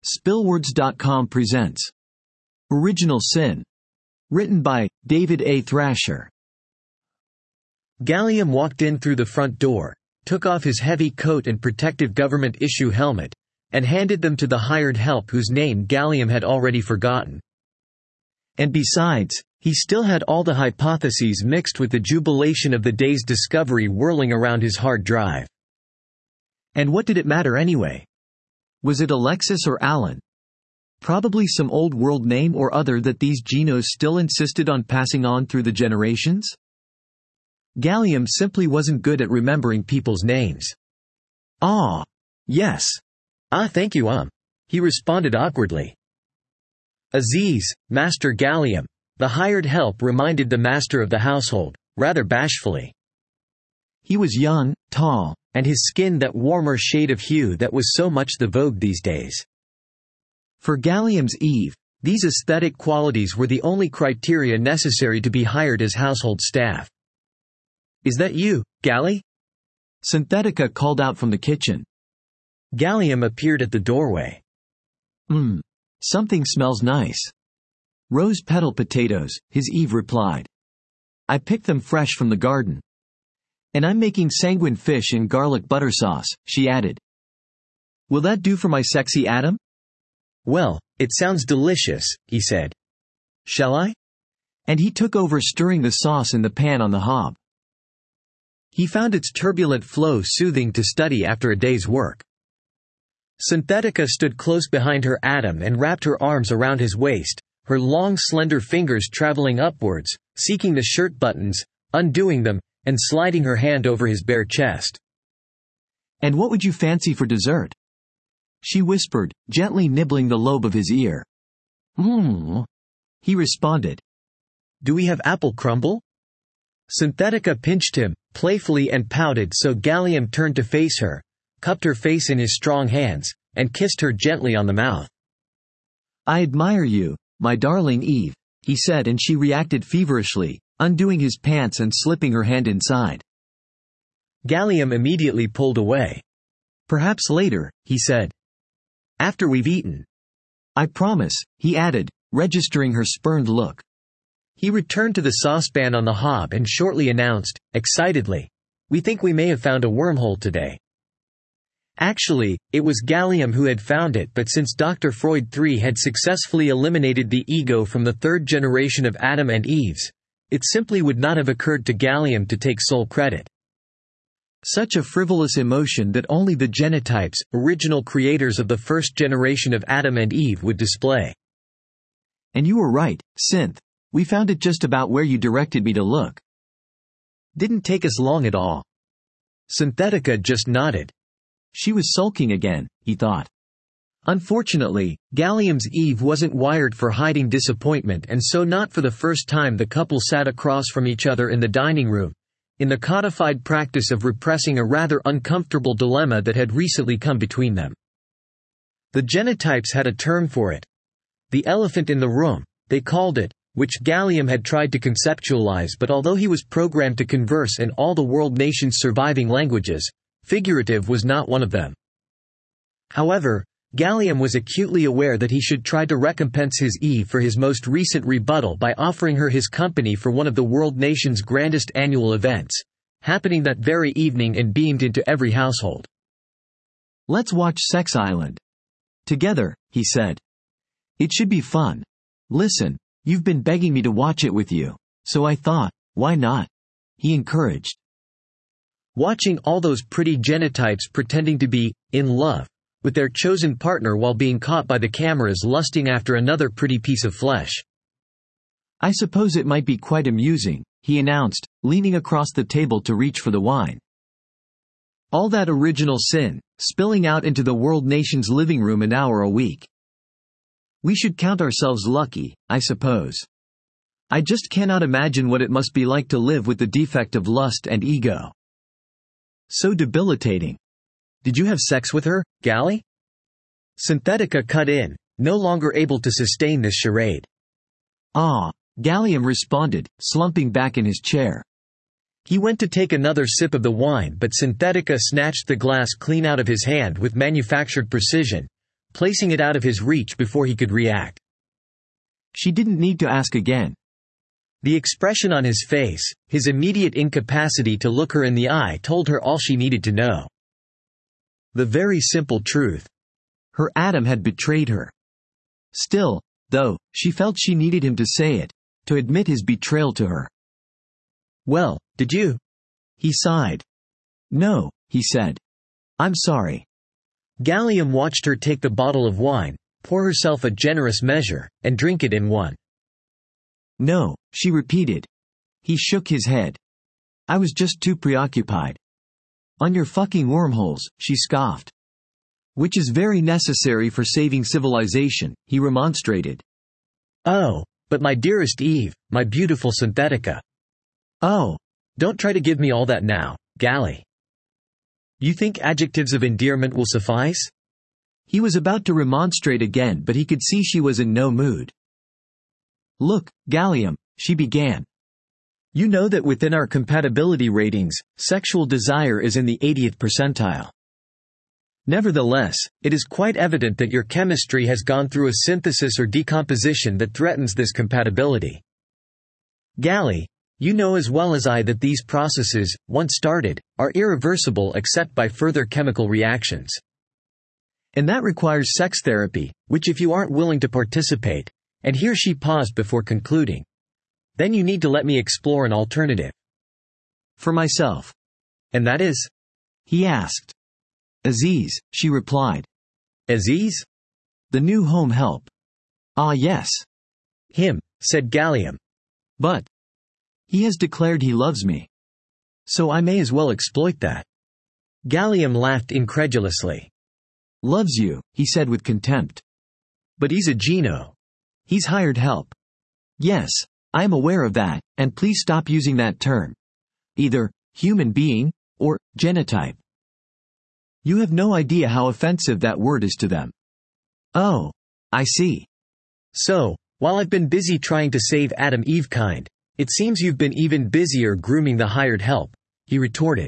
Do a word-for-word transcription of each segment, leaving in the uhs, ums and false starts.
Spillwords dot com presents Original Sin. Written by David A. Thrasher. Gallium walked in through the front door, took off his heavy coat and protective government-issue helmet, and handed them to the hired help whose name Gallium had already forgotten. And besides, he still had all the hypotheses mixed with the jubilation of the day's discovery whirling around his hard drive. And what did it matter anyway? Was it Alexis or Alan? Probably some old world name or other that these genos still insisted on passing on through the generations? Gallium simply wasn't good at remembering people's names. Ah, yes. Ah, thank you, um. He responded awkwardly. Aziz, Master Gallium, the hired help reminded the master of the household, rather bashfully. He was young, tall, and his skin that warmer shade of hue that was so much the vogue these days. For Gallium's Eve, these aesthetic qualities were the only criteria necessary to be hired as household staff. "Is that you, Gally?" Synthetica called out from the kitchen. Gallium appeared at the doorway. Mmm, something smells nice. Rose petal potatoes, his Eve replied. I picked them fresh from the garden. And I'm making sanguine fish in garlic butter sauce, she added. Will that do for my sexy Adam? Well, it sounds delicious, he said. Shall I? And he took over stirring the sauce in the pan on the hob. He found its turbulent flow soothing to study after a day's work. Synthetica stood close behind her Adam and wrapped her arms around his waist, her long slender fingers traveling upwards, seeking the shirt buttons, undoing them, and sliding her hand over his bare chest. And what would you fancy for dessert? She whispered, gently nibbling the lobe of his ear. Hmm. He responded. Do we have apple crumble? Synthetica pinched him, playfully, and pouted, so Gallium turned to face her, cupped her face in his strong hands, and kissed her gently on the mouth. I admire you, my darling Eve, he said, and she reacted feverishly, undoing his pants and slipping her hand inside. Gallium immediately pulled away. Perhaps later, he said. After we've eaten. I promise, he added, registering her spurned look. He returned to the saucepan on the hob and shortly announced, excitedly, we think we may have found a wormhole today. Actually, it was Gallium who had found it, but since Doctor Freud the third had successfully eliminated the ego from the third generation of Adam and Eve's, it simply would not have occurred to Gallium to take sole credit. Such a frivolous emotion that only the genotypes, original creators of the first generation of Adam and Eve, would display. And you were right, Synth. We found it just about where you directed me to look. Didn't take us long at all. Synthetica just nodded. She was sulking again, he thought. Unfortunately, Gallium's Eve wasn't wired for hiding disappointment, and so not for the first time the couple sat across from each other in the dining room, in the codified practice of repressing a rather uncomfortable dilemma that had recently come between them. The genotypes had a term for it. The elephant in the room, they called it, which Gallium had tried to conceptualize, but although he was programmed to converse in all the world nation's surviving languages, figurative was not one of them. However, Gallium was acutely aware that he should try to recompense his Eve for his most recent rebuttal by offering her his company for one of the world nation's grandest annual events, happening that very evening and beamed into every household. Let's watch Sex Island. Together, he said. It should be fun. Listen, you've been begging me to watch it with you, so I thought, why not? He encouraged. Watching all those pretty genotypes pretending to be in love with their chosen partner while being caught by the cameras lusting after another pretty piece of flesh. I suppose it might be quite amusing, he announced, leaning across the table to reach for the wine. All that original sin, spilling out into the world nation's living room an hour a week. We should count ourselves lucky, I suppose. I just cannot imagine what it must be like to live with the defect of lust and ego. So debilitating. Did you have sex with her, Gally? Synthetica cut in, no longer able to sustain this charade. Ah, Gallium responded, slumping back in his chair. He went to take another sip of the wine, but Synthetica snatched the glass clean out of his hand with manufactured precision, placing it out of his reach before he could react. She didn't need to ask again. The expression on his face, his immediate incapacity to look her in the eye, told her all she needed to know. The very simple truth. Her Adam had betrayed her. Still, though, she felt she needed him to say it, to admit his betrayal to her. "Well, did you?" He sighed. "No," he said. "I'm sorry." Gallium watched her take the bottle of wine, pour herself a generous measure, and drink it in one. "No," she repeated. He shook his head. "I was just too preoccupied." "On your fucking wormholes," she scoffed. "Which is very necessary for saving civilization," he remonstrated. "Oh, but my dearest Eve, my beautiful Synthetica." "Oh, don't try to give me all that now, Gally. You think adjectives of endearment will suffice?" He was about to remonstrate again, but he could see she was in no mood. "Look, Gallium," she began. "You know that within our compatibility ratings, sexual desire is in the eightieth percentile. Nevertheless, it is quite evident that your chemistry has gone through a synthesis or decomposition that threatens this compatibility. Gally, you know as well as I that these processes, once started, are irreversible except by further chemical reactions. And that requires sex therapy, which if you aren't willing to participate," and here she paused before concluding, "then you need to let me explore an alternative." "For myself." "And that is?" he asked. "Aziz," she replied. "Aziz?" "The new home help." "Ah yes." "Him," said Gallium. "But he has declared he loves me. So I may as well exploit that." Gallium laughed incredulously. "Loves you," he said with contempt. "But he's a Geno. He's hired help." "Yes, I am aware of that, and please stop using that term. Either human being or genotype. You have no idea how offensive that word is to them." "Oh, I see. So, while I've been busy trying to save Adam Eve kind, it seems you've been even busier grooming the hired help," he retorted.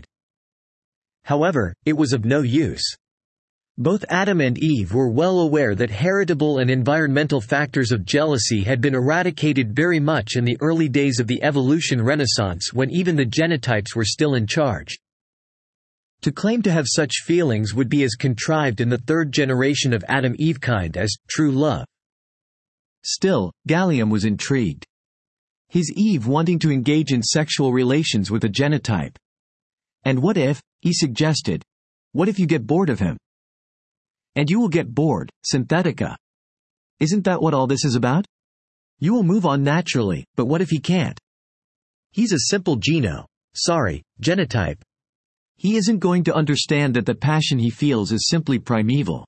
However, it was of no use. Both Adam and Eve were well aware that heritable and environmental factors of jealousy had been eradicated very much in the early days of the evolution renaissance when even the genotypes were still in charge. To claim to have such feelings would be as contrived in the third generation of Adam-Eve kind as true love. Still, Gallium was intrigued. His Eve wanting to engage in sexual relations with a genotype. And what if, he suggested, what if you get bored of him? And you will get bored, Synthetica. Isn't that what all this is about? You will move on naturally, but what if he can't? He's a simple geno. Sorry, genotype. He isn't going to understand that the passion he feels is simply primeval.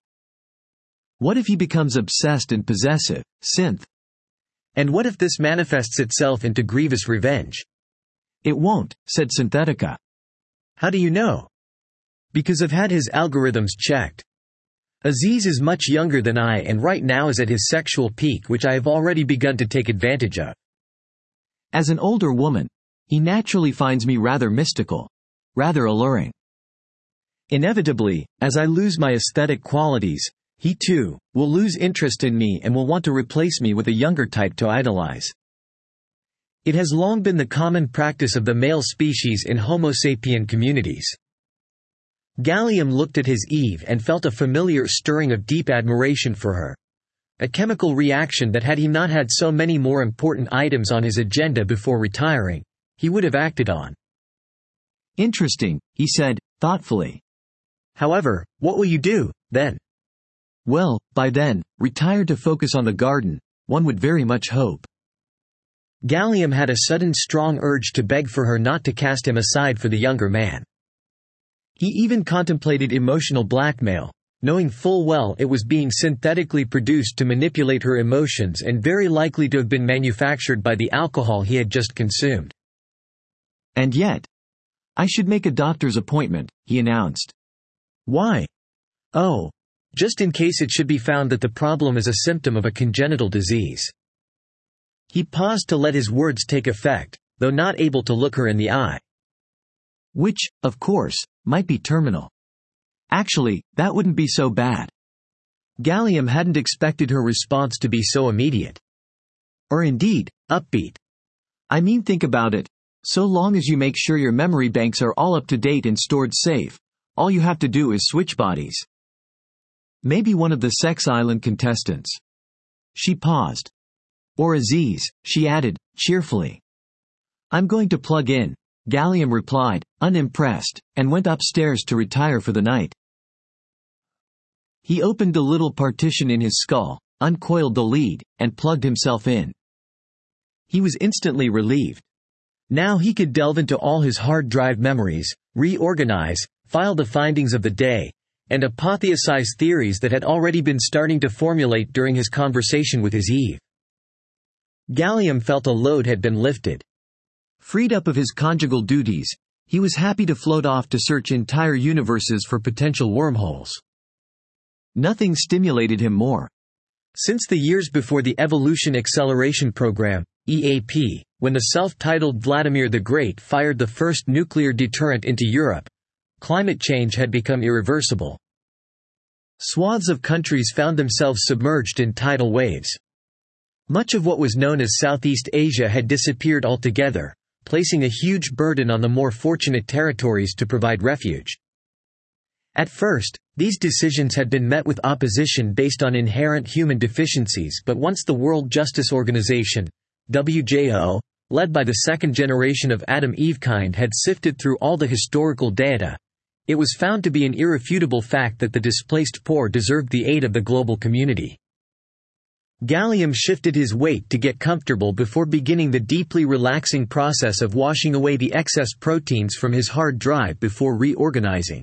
What if he becomes obsessed and possessive, synth? And what if this manifests itself into grievous revenge? It won't, said Synthetica. How do you know? Because I've had his algorithms checked. Aziz is much younger than I and right now is at his sexual peak, which I have already begun to take advantage of. As an older woman, he naturally finds me rather mystical, rather alluring. Inevitably, as I lose my aesthetic qualities, he too will lose interest in me and will want to replace me with a younger type to idolize. It has long been the common practice of the male species in Homo sapien communities. Gallium looked at his Eve and felt a familiar stirring of deep admiration for her. A chemical reaction that had he not had so many more important items on his agenda before retiring, he would have acted on. Interesting, he said, thoughtfully. However, what will you do, then? Well, by then, retire to focus on the garden, one would very much hope. Gallium had a sudden strong urge to beg for her not to cast him aside for the younger man. He even contemplated emotional blackmail, knowing full well it was being synthetically produced to manipulate her emotions and very likely to have been manufactured by the alcohol he had just consumed. And yet, I should make a doctor's appointment, he announced. Why? Oh, just in case it should be found that the problem is a symptom of a congenital disease. He paused to let his words take effect, though not able to look her in the eye. Which, of course, might be terminal. Actually, that wouldn't be so bad. Gallium hadn't expected her response to be so immediate. Or indeed, upbeat. I mean, think about it. So long as you make sure your memory banks are all up to date and stored safe, all you have to do is switch bodies. Maybe one of the Sex Island contestants. She paused. Or Aziz, she added, cheerfully. I'm going to plug in, Gallium replied, unimpressed, and went upstairs to retire for the night. He opened the little partition in his skull, uncoiled the lead, and plugged himself in. He was instantly relieved. Now he could delve into all his hard drive memories, reorganize, file the findings of the day, and apotheosize theories that had already been starting to formulate during his conversation with his Eve. Gallium felt a load had been lifted. Freed up of his conjugal duties, he was happy to float off to search entire universes for potential wormholes. Nothing stimulated him more. Since the years before the Evolution Acceleration Program, E A P, when the self-titled Vladimir the Great fired the first nuclear deterrent into Europe, climate change had become irreversible. Swaths of countries found themselves submerged in tidal waves. Much of what was known as Southeast Asia had disappeared altogether, placing a huge burden on the more fortunate territories to provide refuge. At first, these decisions had been met with opposition based on inherent human deficiencies, but once the World Justice Organization, W J O, led by the second generation of Adam-Eve kind, had sifted through all the historical data, it was found to be an irrefutable fact that the displaced poor deserved the aid of the global community. Gallium shifted his weight to get comfortable before beginning the deeply relaxing process of washing away the excess proteins from his hard drive before reorganizing.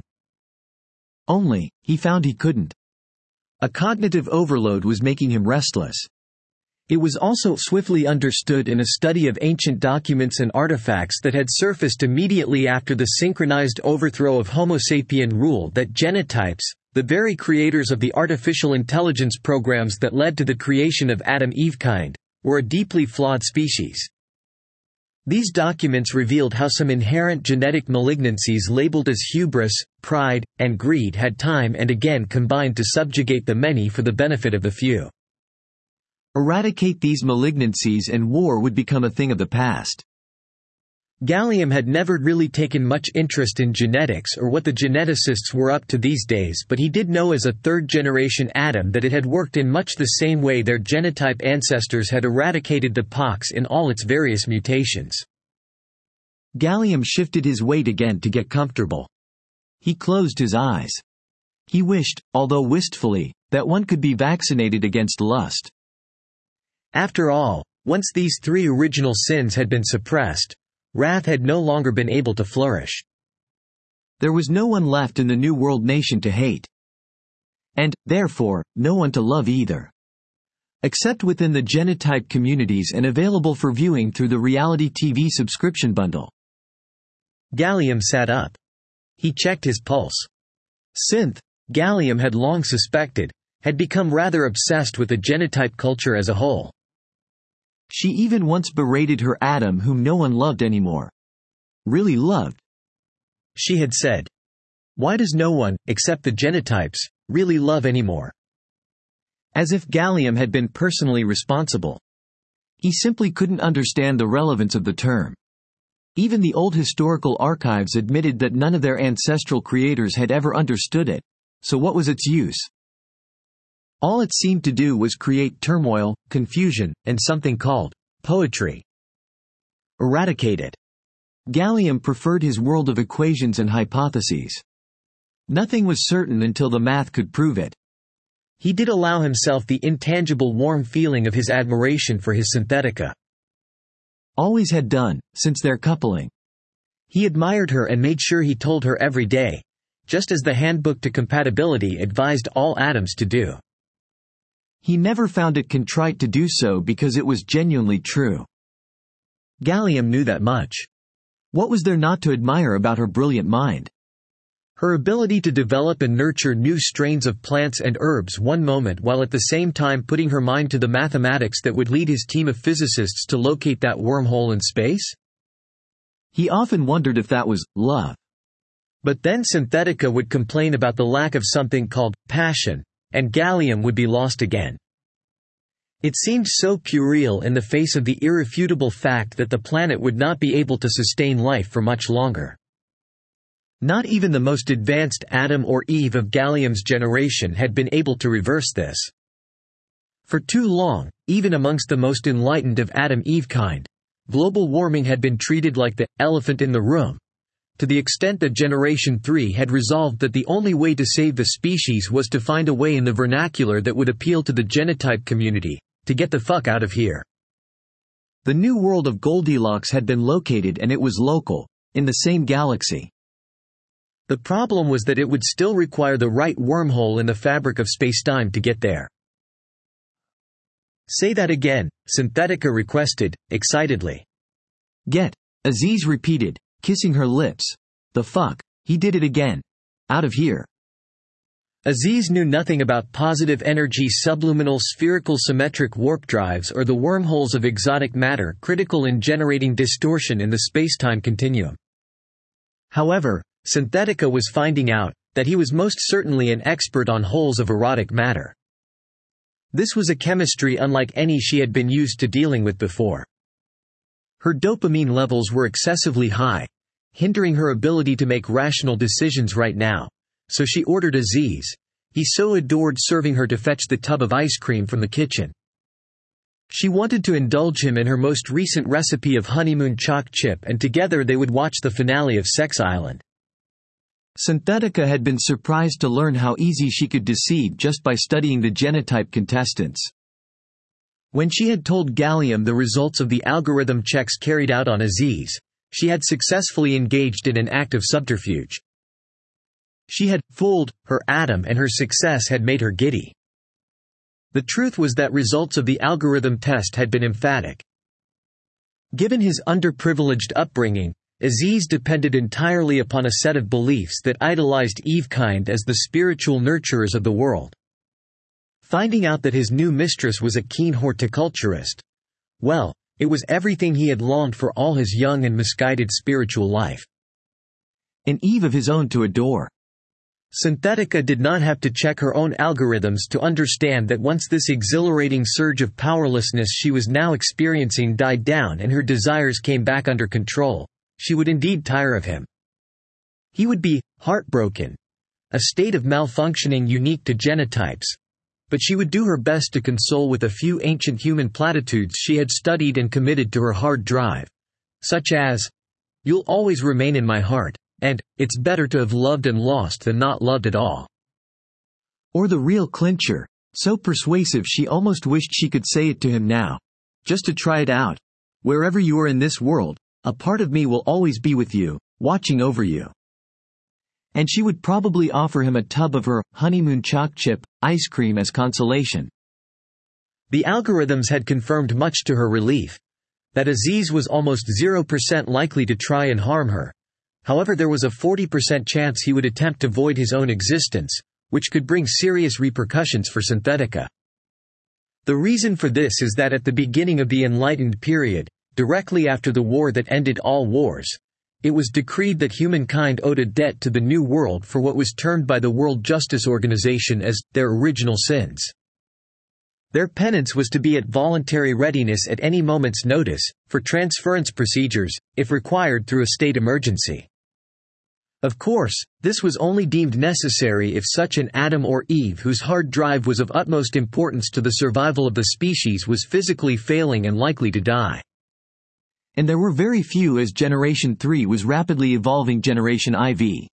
Only, he found he couldn't. A cognitive overload was making him restless. It was also swiftly understood in a study of ancient documents and artifacts that had surfaced immediately after the synchronized overthrow of Homo sapien rule that genotypes, the very creators of the artificial intelligence programs that led to the creation of Adam-Eve kind, were a deeply flawed species. These documents revealed how some inherent genetic malignancies labeled as hubris, pride, and greed had time and again combined to subjugate the many for the benefit of the few. Eradicate these malignancies and war would become a thing of the past. Gallium had never really taken much interest in genetics or what the geneticists were up to these days, but he did know as a third-generation Adam that it had worked in much the same way their genotype ancestors had eradicated the pox in all its various mutations. Gallium shifted his weight again to get comfortable. He closed his eyes. He wished, although wistfully, that one could be vaccinated against lust. After all, once these three original sins had been suppressed, wrath had no longer been able to flourish. There was no one left in the New World nation to hate. And, therefore, no one to love either. Except within the genotype communities and available for viewing through the reality T V subscription bundle. Gallium sat up. He checked his pulse. Synth, Gallium had long suspected, had become rather obsessed with the genotype culture as a whole. She even once berated her Adam whom no one loved anymore. Really loved. She had said. Why does no one, except the genotypes, really love anymore? As if Gallium had been personally responsible. He simply couldn't understand the relevance of the term. Even the old historical archives admitted that none of their ancestral creators had ever understood it, so what was its use? All it seemed to do was create turmoil, confusion, and something called poetry. Eradicate it. Gallium preferred his world of equations and hypotheses. Nothing was certain until the math could prove it. He did allow himself the intangible warm feeling of his admiration for his Synthetica. Always had done, since their coupling. He admired her and made sure he told her every day, just as the Handbook to Compatibility advised all Adams to do. He never found it contrite to do so because it was genuinely true. Gallium knew that much. What was there not to admire about her brilliant mind? Her ability to develop and nurture new strains of plants and herbs one moment while at the same time putting her mind to the mathematics that would lead his team of physicists to locate that wormhole in space? He often wondered if that was love. But then Synthetica would complain about the lack of something called passion, and gallium would be lost again. It seemed so puerile in the face of the irrefutable fact that the planet would not be able to sustain life for much longer. Not even the most advanced Adam or Eve of gallium's generation had been able to reverse this. For too long, even amongst the most enlightened of Adam-Eve kind, global warming had been treated like the elephant in the room, to the extent that Generation three had resolved that the only way to save the species was to find a way in the vernacular that would appeal to the genotype community, to get the fuck out of here. The new world of Goldilocks had been located, and it was local, in the same galaxy. The problem was that it would still require the right wormhole in the fabric of spacetime to get there. Say that again, Synthetica requested, excitedly. Get, Aziz repeated, kissing her lips. The fuck, he did it again. Out of here. Aziz knew nothing about positive energy subluminal spherical symmetric warp drives or the wormholes of exotic matter critical in generating distortion in the spacetime continuum. However, Synthetica was finding out that he was most certainly an expert on holes of erotic matter. This was a chemistry unlike any she had been used to dealing with before. Her dopamine levels were excessively high, hindering her ability to make rational decisions right now. So she ordered Aziz. He so adored serving her to fetch the tub of ice cream from the kitchen. She wanted to indulge him in her most recent recipe of honeymoon choc chip, and together they would watch the finale of Sex Island. Synthetica had been surprised to learn how easy she could deceive just by studying the genotype contestants. When she had told Gallium the results of the algorithm checks carried out on Aziz, she had successfully engaged in an act of subterfuge. She had fooled her Adam, and her success had made her giddy. The truth was that results of the algorithm test had been emphatic. Given his underprivileged upbringing, Aziz depended entirely upon a set of beliefs that idolized Evekind as the spiritual nurturers of the world. Finding out that his new mistress was a keen horticulturist, well, it was everything he had longed for all his young and misguided spiritual life. An Eve of his own to adore. Synthetica did not have to check her own algorithms to understand that once this exhilarating surge of powerlessness she was now experiencing died down and her desires came back under control, she would indeed tire of him. He would be heartbroken, a state of malfunctioning unique to genotypes, but she would do her best to console with a few ancient human platitudes she had studied and committed to her hard drive, such as, "You'll always remain in my heart," and, "It's better to have loved and lost than not loved at all." Or the real clincher, so persuasive she almost wished she could say it to him now. Just to try it out. "Wherever you are in this world, a part of me will always be with you, watching over you." And she would probably offer him a tub of her honeymoon choc chip ice cream as consolation. The algorithms had confirmed, much to her relief, that Aziz was almost zero percent likely to try and harm her. However, there was a forty percent chance he would attempt to void his own existence, which could bring serious repercussions for Synthetica. The reason for this is that at the beginning of the Enlightened period, directly after the war that ended all wars, it was decreed that humankind owed a debt to the New World for what was termed by the World Justice Organization as their original sins. Their penance was to be at voluntary readiness at any moment's notice, for transference procedures, if required through a state emergency. Of course, this was only deemed necessary if such an Adam or Eve whose hard drive was of utmost importance to the survival of the species was physically failing and likely to die. And there were very few, as Generation three was rapidly evolving Generation four.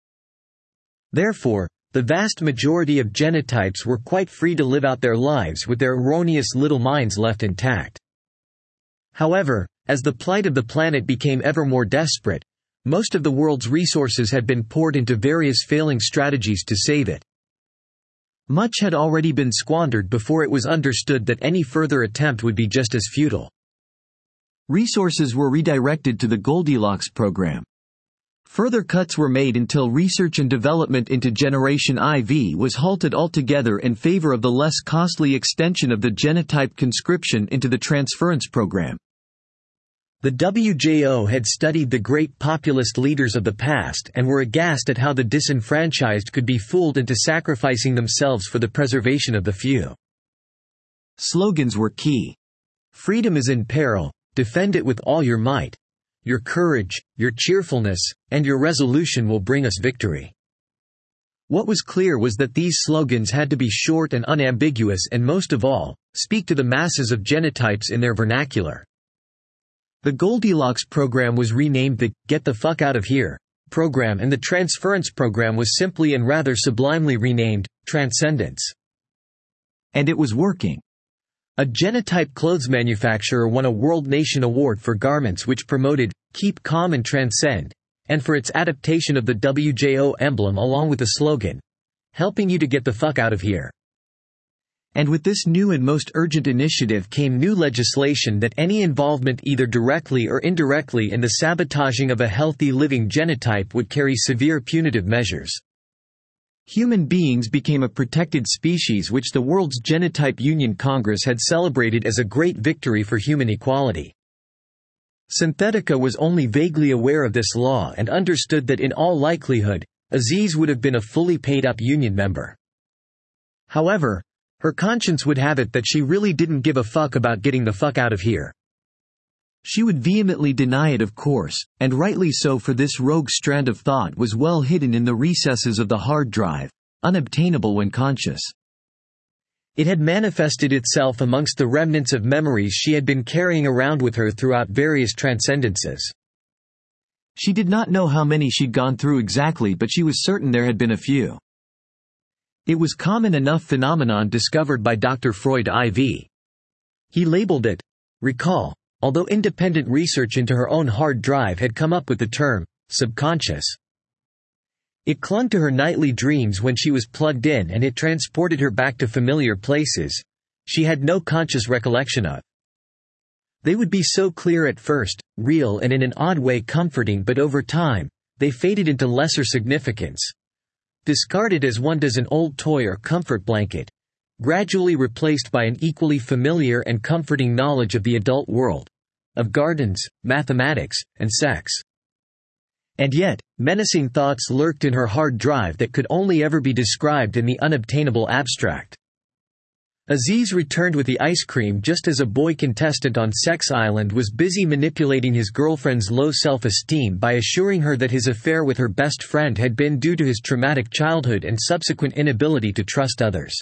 Therefore, the vast majority of genotypes were quite free to live out their lives with their erroneous little minds left intact. However, as the plight of the planet became ever more desperate, most of the world's resources had been poured into various failing strategies to save it. Much had already been squandered before it was understood that any further attempt would be just as futile. Resources were redirected to the Goldilocks program. Further cuts were made until research and development into Generation four was halted altogether in favor of the less costly extension of the genotype conscription into the transference program. The W J O had studied the great populist leaders of the past and were aghast at how the disenfranchised could be fooled into sacrificing themselves for the preservation of the few. Slogans were key. Freedom is in peril, defend it with all your might. Your courage, your cheerfulness, and your resolution will bring us victory. What was clear was that these slogans had to be short and unambiguous and most of all, speak to the masses of genotypes in their vernacular. The Goldilocks program was renamed the Get the Fuck Out of Here program, and the Transference program was simply and rather sublimely renamed Transcendence. And it was working. A genotype clothes manufacturer won a World Nation Award for garments which promoted Keep Calm and Transcend, and for its adaptation of the W J O emblem along with the slogan, helping you to get the fuck out of here. And with this new and most urgent initiative came new legislation that any involvement either directly or indirectly in the sabotaging of a healthy living genotype would carry severe punitive measures. Human beings became a protected species which the World's Genotype Union Congress had celebrated as a great victory for human equality. Synthetica was only vaguely aware of this law and understood that in all likelihood, Aziz would have been a fully paid-up union member. However, her conscience would have it that she really didn't give a fuck about getting the fuck out of here. She would vehemently deny it, of course, and rightly so, for this rogue strand of thought was well hidden in the recesses of the hard drive, unobtainable when conscious. It had manifested itself amongst the remnants of memories she had been carrying around with her throughout various transcendences. She did not know how many she'd gone through exactly, but she was certain there had been a few. It was common enough phenomenon discovered by Doctor Freud the fourth. He labeled it recall, although independent research into her own hard drive had come up with the term subconscious. It clung to her nightly dreams when she was plugged in, and it transported her back to familiar places she had no conscious recollection of. They would be so clear at first, real and in an odd way comforting, but over time, they faded into lesser significance. Discarded as one does an old toy or comfort blanket, gradually replaced by an equally familiar and comforting knowledge of the adult world, of gardens, mathematics, and sex. And yet, menacing thoughts lurked in her hard drive that could only ever be described in the unobtainable abstract. Aziz returned with the ice cream just as a boy contestant on Sex Island was busy manipulating his girlfriend's low self-esteem by assuring her that his affair with her best friend had been due to his traumatic childhood and subsequent inability to trust others.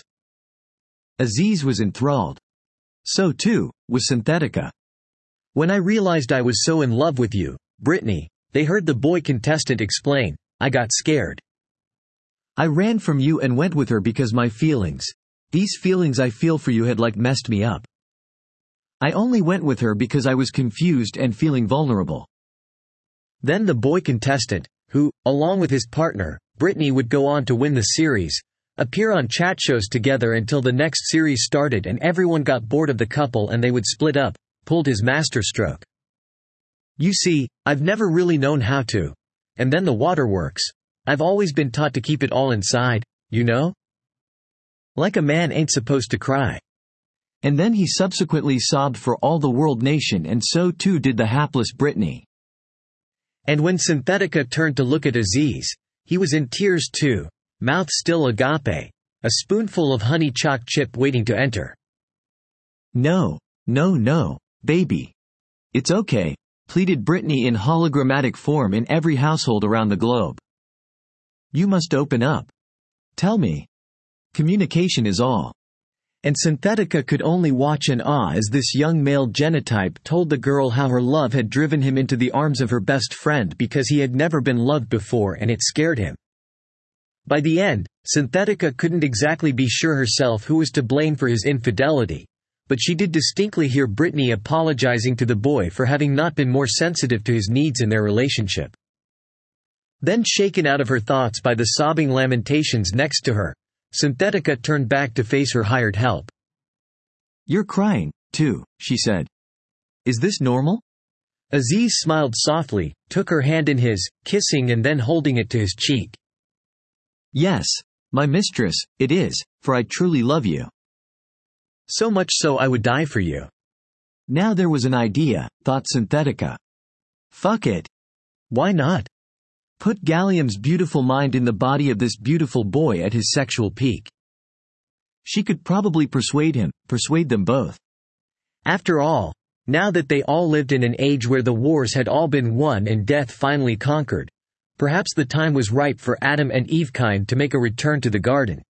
Aziz was enthralled. So too was Synthetica. When I realized I was so in love with you, Brittany, they heard the boy contestant explain, I got scared. I ran from you and went with her because my feelings, these feelings I feel for you, had like messed me up. I only went with her because I was confused and feeling vulnerable. Then the boy contestant, who, along with his partner, Brittany, would go on to win the series, appear on chat shows together until the next series started and everyone got bored of the couple and they would split up, pulled his masterstroke. You see, I've never really known how to. And then the waterworks. I've always been taught to keep it all inside, you know? Like a man ain't supposed to cry. And then he subsequently sobbed for all the world nation, and so too did the hapless Brittany. And when Synthetica turned to look at Aziz, he was in tears too, mouth still agape, a spoonful of honey choc chip waiting to enter. No, no, no, baby. It's okay, pleaded Brittany in hologrammatic form in every household around the globe. You must open up. Tell me. Communication is all. And Synthetica could only watch in awe as this young male genotype told the girl how her love had driven him into the arms of her best friend because he had never been loved before and it scared him. By the end, Synthetica couldn't exactly be sure herself who was to blame for his infidelity, but she did distinctly hear Brittany apologizing to the boy for having not been more sensitive to his needs in their relationship. Then, shaken out of her thoughts by the sobbing lamentations next to her, Synthetica turned back to face her hired help. You're crying, too, she said. Is this normal? Aziz smiled softly, took her hand in his, kissing and then holding it to his cheek. Yes, my mistress, it is, for I truly love you. So much so I would die for you. Now there was an idea, thought Synthetica. Fuck it. Why not? Put Gallium's beautiful mind in the body of this beautiful boy at his sexual peak. She could probably persuade him, persuade them both. After all, now that they all lived in an age where the wars had all been won and death finally conquered, perhaps the time was ripe for Adam and Eve kind to make a return to the garden.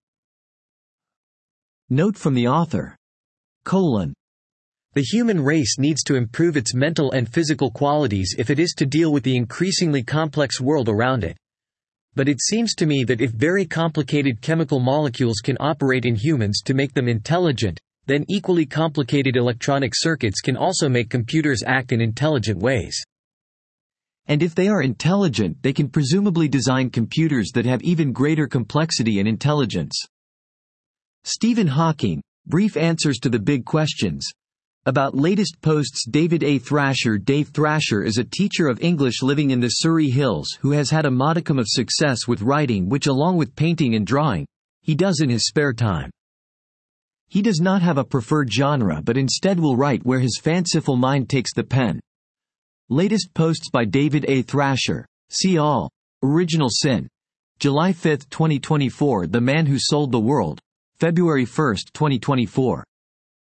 Note from the author. Colon. The human race needs to improve its mental and physical qualities if it is to deal with the increasingly complex world around it. But it seems to me that if very complicated chemical molecules can operate in humans to make them intelligent, then equally complicated electronic circuits can also make computers act in intelligent ways. And if they are intelligent, they can presumably design computers that have even greater complexity and intelligence. Stephen Hawking, Brief Answers to the Big Questions. About latest posts. David A. Thrasher. Dave Thrasher is a teacher of English living in the Surrey Hills who has had a modicum of success with writing, which along with painting and drawing, he does in his spare time. He does not have a preferred genre but instead will write where his fanciful mind takes the pen. Latest posts by David A. Thrasher. See all. Original Sin. July fifth, twenty twenty-four. The Man Who Sold the World. February first, twenty twenty-four.